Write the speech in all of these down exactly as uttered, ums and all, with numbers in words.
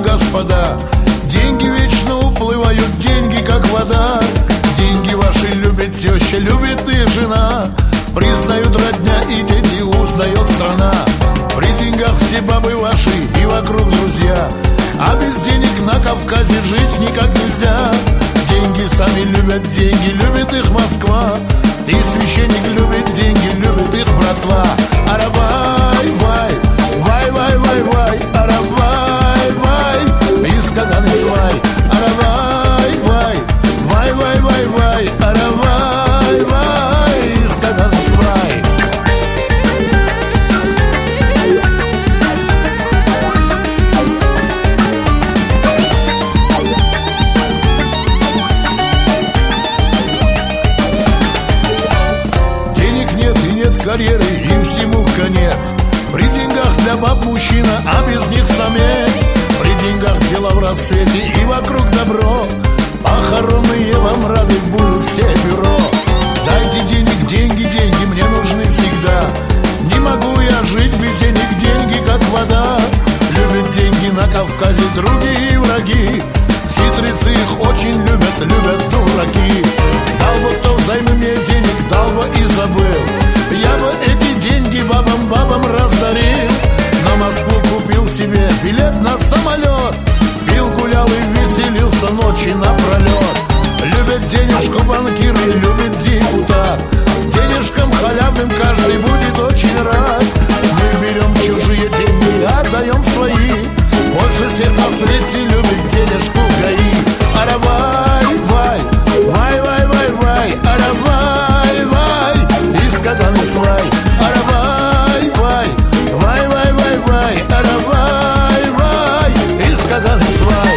господа, деньги вечно уплывают, деньги как вода. Деньги ваши любит теща, любит и жена. Признают родня и дети, узнает страна. При деньгах все бабы ваши и вокруг друзья, а без денег на Кавказе жить никак нельзя. Деньги сами любят, деньги любит их Москва. И священник любит деньги, любит их братва. Аравай, вай, вай, вай, вай, вай, аравай, вай, из Каганы свай. Аравай, вай, вай, вай, вай, вай, аравай, вай, из Каганы свай. Карьеры им всему конец. При деньгах для баб мужчина, а без них самец. При деньгах дела в рассвете и вокруг добро. Похоронные вам рады будут все бюро. Дайте денег, деньги, деньги мне нужны всегда. Не могу я жить без денег, деньги как вода. Любят деньги на Кавказе другие враги. Хитрецы их очень любят, любят дураки. Дал бы кто взаймы мне денег, дал бы и забыл. Я бы эти деньги бабам, бабам раздарил. На Москву купил себе билет на самолет. Пил, гулял и веселился ночи напролет. Любят денежку банкиры, любит депутат. Денежкам халявным каждый будет очень рад. Мы берем чужие деньги, отдаем свои. Больше всех на свете любит денежку ГАИ. Аравай, вай, вай, вай, вай, вай, аравай, вай, из Каганы свай. Аравай, вай, вай, вай, вай, вай, аравай, вай, из Каганы свай.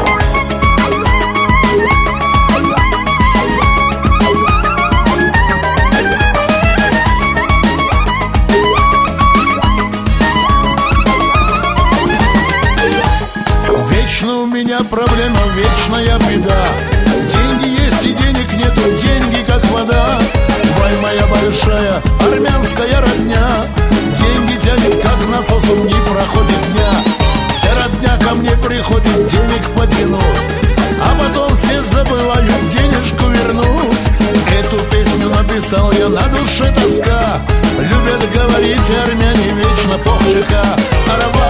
Вечно у меня проблема, вечная беда. Деньги есть и денег нету, деньги как вода. Вай, моя большая армянская родня, деньги тянет как насосом, не проходит дня. Вся родня ко мне приходит денег потянуть, а потом все забывают денежку вернуть. Эту песню написал я, на душе тоска. Любят говорить армяне вечно по ЖК.